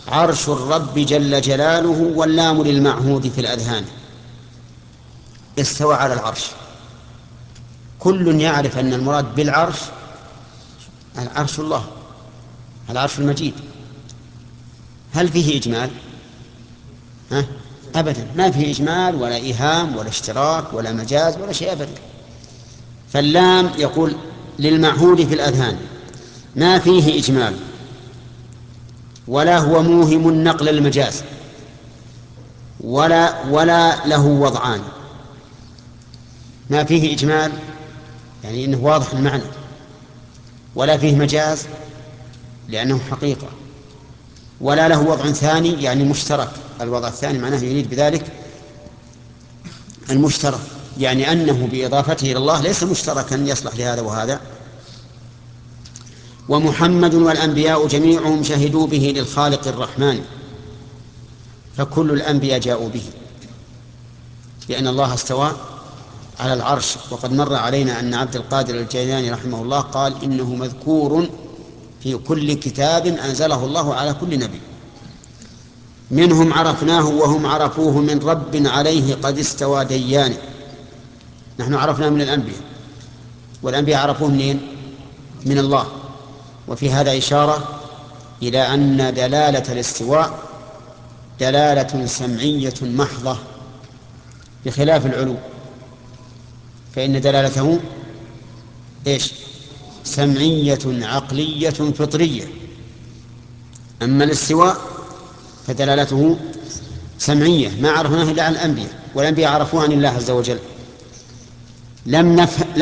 عرش الرب جل جلاله واللام للمعهود في الأذهان. استوى على العرش، كل يعرف أن المراد بالعرش العرش الله، العرش المجيد. هل فيه إجمال؟ أبدا، ما فيه إجمال ولا إيهام ولا اشتراك ولا مجاز ولا شيء أبدا. فاللام يقول للمعهود في الأذهان، ما فيه إجمال ولا هو موهم نقل المجاز ولا له وضعان. ما فيه إجمال يعني إنه واضح المعنى، ولا فيه مجاز لأنه حقيقة، ولا له وضع ثاني يعني مشترك. الوضع الثاني معناه يريد بذلك المشترك، يعني أنه بإضافته إلى الله ليس مشتركا يصلح لهذا وهذا. ومحمد والأنبياء جميعهم شهدوا به للخالق الرحمن، فكل الأنبياء جاءوا به، لأن الله استوى على العرش. وقد مر علينا أن عبد القادر الجيلاني رحمه الله قال إنه مذكور في كل كتاب أنزله الله على كل نبي. منهم عرفناه وهم عرفوه من رب عليه قد استوى ديان. نحن عرفنا من الأنبياء، والأنبياء عرفوه من الله. وفي هذا إشارة إلى أن دلالة الاستواء دلالة سمعية محضة بخلاف العلو، فإن دلالته إيش؟ سمعية عقلية فطرية. أما الاستواء فدلالته سمعية ما عرفناه إلا عن الأنبياء، والأنبياء عرفوها عن الله عز وجل. لم